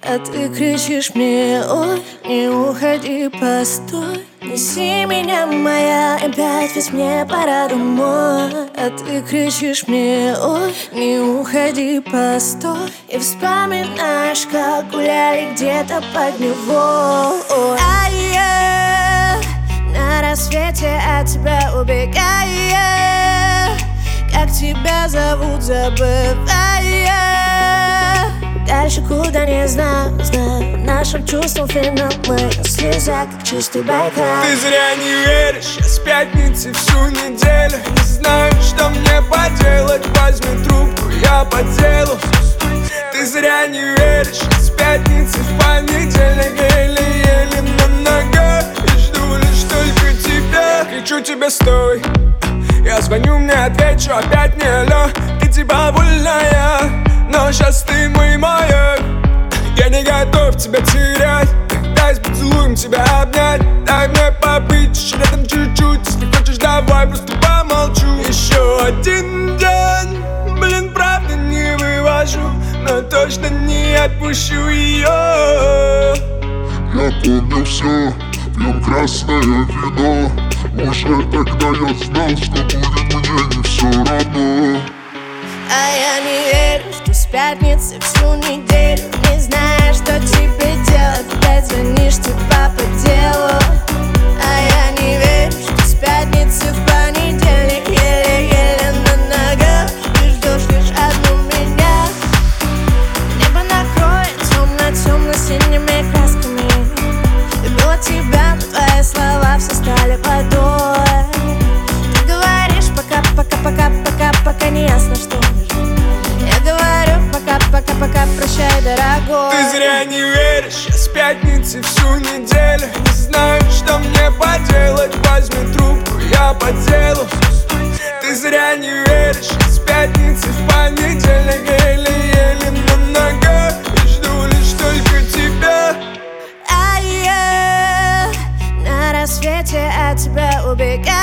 а ты кричишь мне: ой, не уходи, постой. Неси меня, моя опять, ведь мне пора домой. А ты кричишь мне: ой, не уходи, постой. И вспоминаешь, как гуляли где-то под него. А я на рассвете от тебя убегаю. Как тебя зовут, забывая. Дальше куда не знаю, знаю. Нашим чувствам финал, мы слеза, как чистый Байкал. Ты зря не веришь, я с пятницы всю неделю не знаю, что мне поделать. Возьми трубку, я по делу. Ты зря не веришь, я с пятницы в понедельник еле-еле на ногах. И жду лишь только тебя. Кричу тебе: стой. Я звоню, мне отвечу, опять не алло. Ты типа вольная, но сейчас ты мой маяк. Я не готов тебя терять. Дай с поцелуем тебя обнять. Дай мне побыть еще рядом чуть-чуть. Если хочешь, давай просто помолчу. Еще один день, блин, правда не вывожу, но точно не отпущу ее. Я помню все, пьем красное вино. Уже тогда я знал, что будет мне не все равно. А я не верю, что с пятницы всю неделю не знаю, что тебе делать. Опять звонишь типа по делу. А я не верю, что с пятницы в понедельник еле-еле на ногах. И ждешь лишь одну меня. Небо накроет темно-темно-синими красками. Люблю тебя, но твои слова все стали водой. Ты говоришь пока не ясно, что. Я говорю пока, прощай, дорогой. Ты зря не веришь, я с пятницы всю неделю не знаю, что мне поделать. Возьми трубку, я по делу. Ты зря не веришь, я с пятницы в понедельник еле-еле на ногах. И жду лишь только тебя. А я на рассвете от тебя убегаю.